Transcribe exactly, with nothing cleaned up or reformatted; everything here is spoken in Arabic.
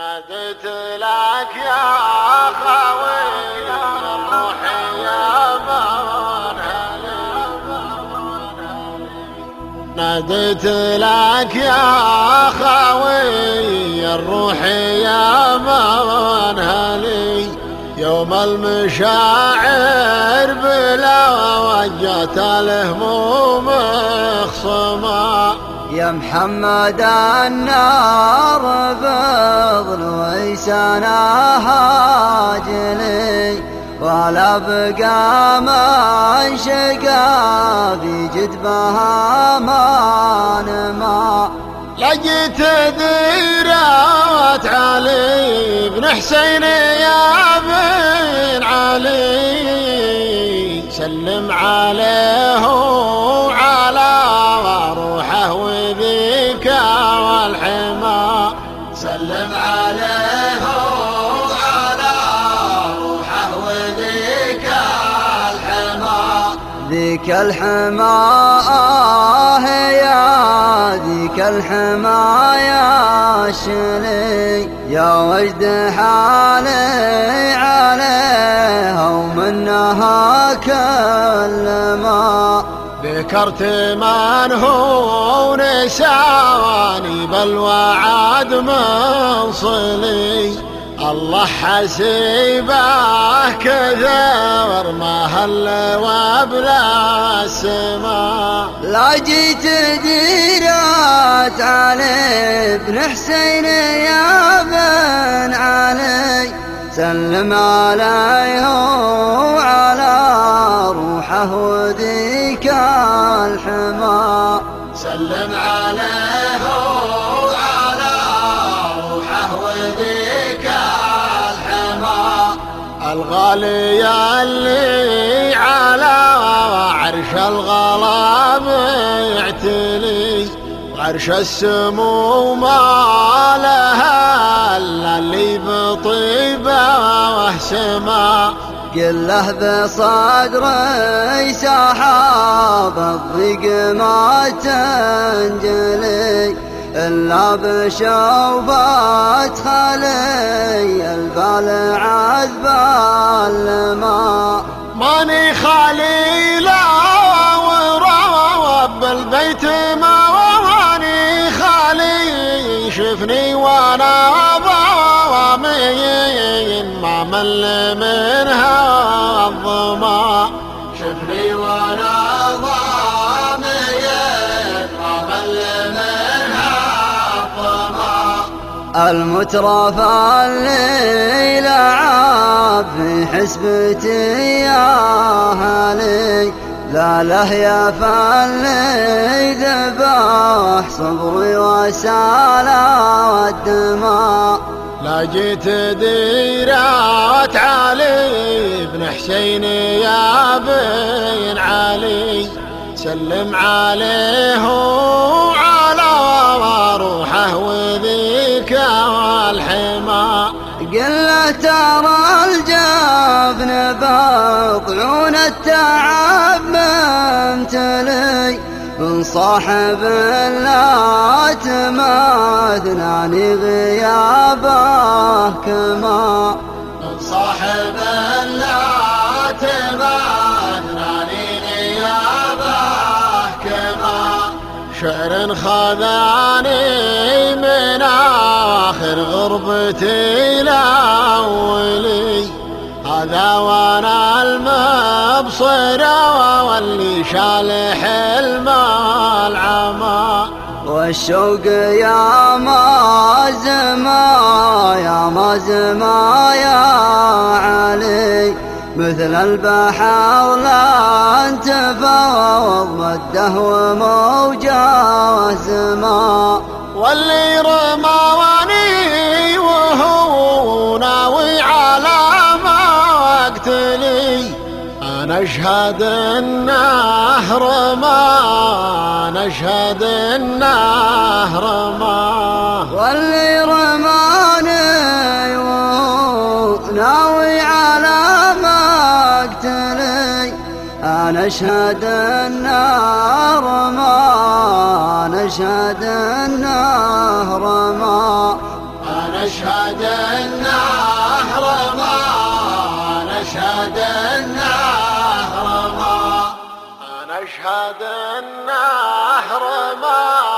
ناديت لك يا خاوي الروح يا منهلي، ناديت لك يا خاوي الروح يا منهلي، يوم المشاعر بلا وجت الهموم خصما. يا محمد النار بظل ويسانها جلي، ولا بقى من شقى في جدبها ما نما. لقيت ديرات علي بن حسين يا بن علي، سلم عليه وعلى روحه وذيك والحما. سلم عليه وعلى روحه وذيك الحما. ذيك الحما آه يا ذيك الحما يا شلي، يا وجد حالي عليها ومنها كل ما. ذكرت من هو نساني بالوعد منصلي، الله حسيبه كثر ما هل وبلا السما. لا جيت ديرات علي بن حسين يا بن علي، سلم عليه وعلى روحه وذيك الحما. سلم عليه وعلى روحه وذيك الحما. الغالي اللي على عرش الغلام يعتلي، وعرش السمو ما لها الا اللي بطيبه وهسما. قل له بصدري سحاب الضيق ما تنجلي، إلا بشوبة خلي البال عذب الماء. ماني خالي لا ورب البيت ما ماني خالي، شفني وانا ضامين ما مل منها الظما. شفني وانا ضامين ما مل منها الظما. المترف اللي لعب في حسبتي يا هلي، لا له يا فاللي ذبح صبري وسالى والدماء. لا جيت ديرات علي بن حسين يا بن علي، سلم عليه وعلى روحه وذيك والحما. قل له ترى الجبن بطعون التعب ممتلي، من صاحب لا تماثلاني غيابه كما. من صاحب لا تماثلاني غيابه كما. شعر خذاني من آخر غربتي الأولي، هذا وانا المبصر واللي شال حلم العمى. والشوق يا ما زما يا ما زما يا علي، مثل البحر لا انتفض مده وموجه زما. واللي رماني وهو ناوي على مقتلي، أنا أشهد إنه رمى أنا أشهد إنه رمى. واللي رماني وناوي على مقتلي، أنا أشهد إنه رمى أنا أشهد إنه رمى. أنا أشهد أنه رمضان أشهد أنه رمضان أنا أشهد أنه رمضان